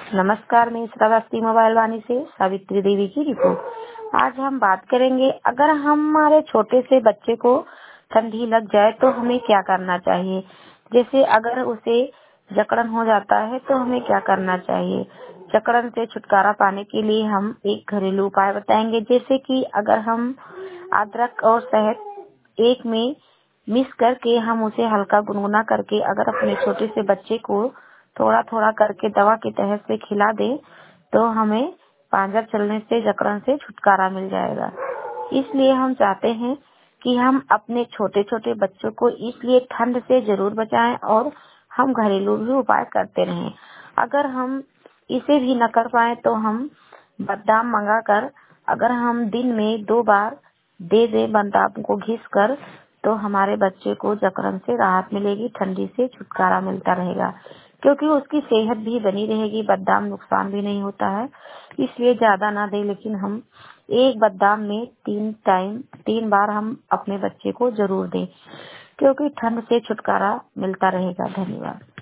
नमस्कार, मैं श्रावस्ती मोबाइल वाणी से सावित्री देवी की रिपोर्ट। आज हम बात करेंगे, अगर हमारे छोटे से बच्चे को ठंडी लग जाए तो हमें क्या करना चाहिए। जैसे अगर उसे जकड़न हो जाता है तो हमें क्या करना चाहिए। जकड़न से छुटकारा पाने के लिए हम एक घरेलू उपाय बताएंगे, जैसे कि अगर हम अदरक और शहद एक में मिक्स करके हम उसे हल्का गुनगुना करके अगर अपने छोटे से बच्चे को थोड़ा थोड़ा करके दवा की तरह से खिला दे तो हमें पांजर चलने से, जकड़न से छुटकारा मिल जाएगा। इसलिए हम चाहते हैं कि हम अपने छोटे छोटे बच्चों को इसलिए ठंड से जरूर बचाएं और हम घरेलू भी उपाय करते रहें। अगर हम इसे भी न कर पाए तो हम बादाम मंगा कर अगर हम दिन में 2 बार दे दे बादाम को घिस कर, तो हमारे बच्चे को जकड़न से राहत मिलेगी, ठंडी से छुटकारा मिलता रहेगा, क्योंकि उसकी सेहत भी बनी रहेगी। बादाम नुकसान भी नहीं होता है, इसलिए ज्यादा ना दे, लेकिन हम एक बादाम में 3 बार हम अपने बच्चे को जरूर दें, क्योंकि ठंड से छुटकारा मिलता रहेगा। धन्यवाद।